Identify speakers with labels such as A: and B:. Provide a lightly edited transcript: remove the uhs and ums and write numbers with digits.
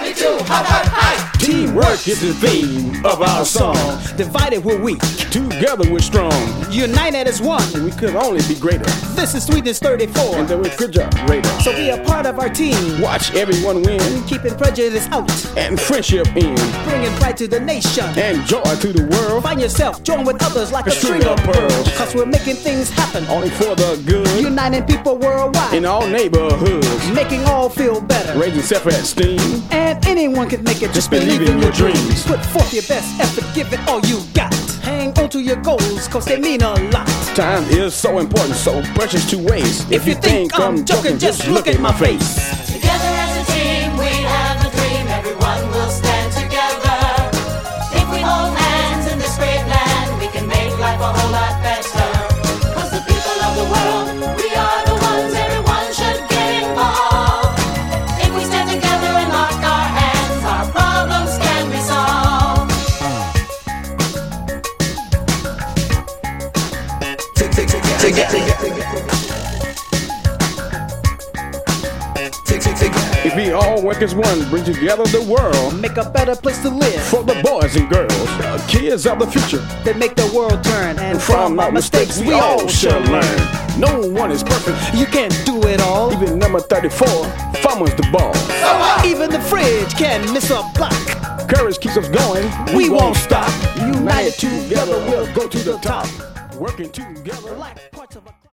A: 92, high.
B: Teamwork is the theme of our song.
C: Divided we're weak,
B: Together we're strong.
C: united as one.
B: We could only be greater.
C: This is Sweetness 34.
B: And the refrigerator.
C: So be a part of our team,
B: Watch everyone win.
C: keeping prejudice out,
B: And friendship in.
C: bringing pride to the nation.
B: And joy to the world.
C: Find yourself, join with others like a
B: string
C: string of
B: of
C: pearls.
B: pearls.
C: Cause we're making things happen,
B: Only for the good.
C: uniting people worldwide,
B: In all neighborhoods.
C: making all feel better.
B: Raising self-esteem.
C: And anyone can make it, just believe in your dreams. Put forth your best effort, give it all you got. Hang on to your goals, cause they mean a lot.
B: Time is so important, so precious to waste.
C: If you think I'm joking, just look at my face.
A: Together as a team, we have a dream. Everyone will stand together. If we hold hands in this great land, we can make life a whole lot better. Cause the people of the world, we are the ones everyone should get involved. If we stand together and lock our hands, our problems can be solved.
B: If we all work as one, bring together the world.
C: Make a better place to live.
B: For the boys and girls, the kids of the future.
C: They make the world turn. And
B: From our mistakes, we all shall learn. No one is perfect.
C: You can't do it all.
B: Even number 34, farmers the ball.
C: Even the fridge can miss a block.
B: Courage keeps us going.
C: We won't stop.
B: United together, we'll go to the top. Working together like